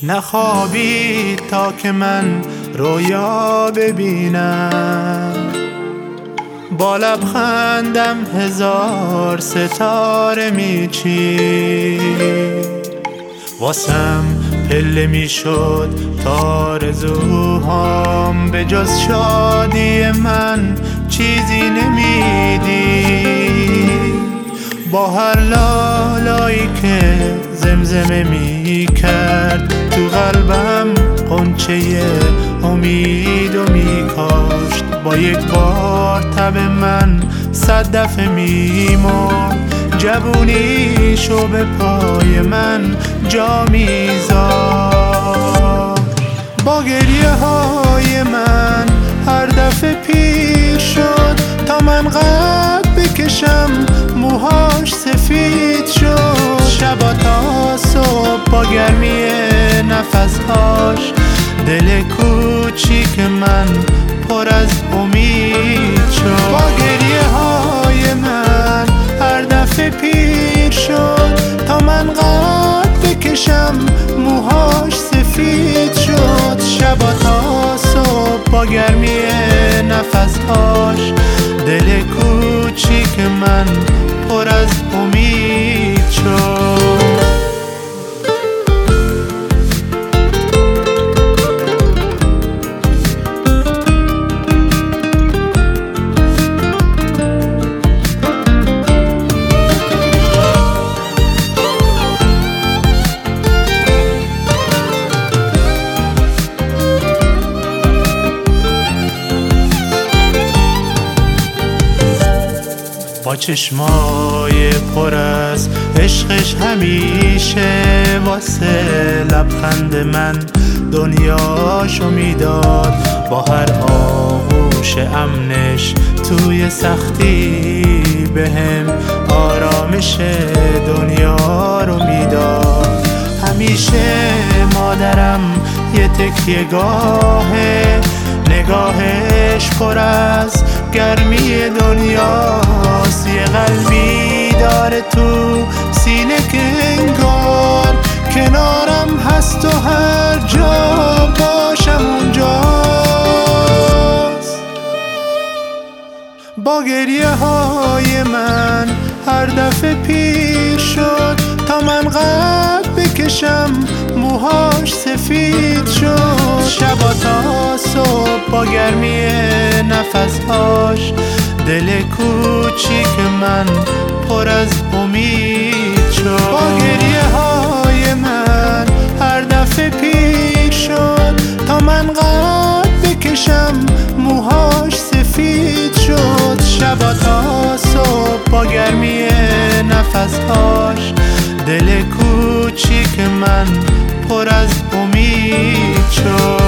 نخوابید تا که من رویا ببینم. با لبخندم هزار ستاره میچید، واسم پله میشد آرزوهام. به جز شادی من چیزی نمیدید. با هر لالایی که زمزمه میکرد، تو قلبم غنچه امید و میکاشت. با یک بار تب من 100 دفعه میمرد. جوونیشو به پای من جا میذاشت. با گریه های من هر دفعه پیر شد، تا من قد بکشم موهاش سفید شد. شبا تا صبح با گرمی نفسهاش، دل کوچیک من پر از امید شد. با گریه های من هر دفعه پیر شد، تا من قد بکشم موهاش سفید شد. شبا تا صبح با گرمی نفسهاش، دل کوچیک من پر از امید شد. با چشمای پر از عشقش همیشه، واسه لبخند من دنیاشو میداد. با هر آغوش امنش توی سختی بهم آرامش دنیا رو میداد. همیشه مادرم یه تکیه گاهه، نگاهش پر از گرمی دنیاست. یه قلبی داره تو سینه که انگار کنارم هست و هر جا باشم اونجاست. با گریه های من هر دفعه پیر شد، تا من قد بکشم موهاش سفید شد. شبا تا صبح با گرمی نفسهاش، دل کوچیک من پر از امید شد. با گریه های من هر دفعه پیر شد، تا من قد بکشم موهاش سفید شد. شبا تا صبح با گرمی نفسهاش، دل کوچیک من پر از امید شد.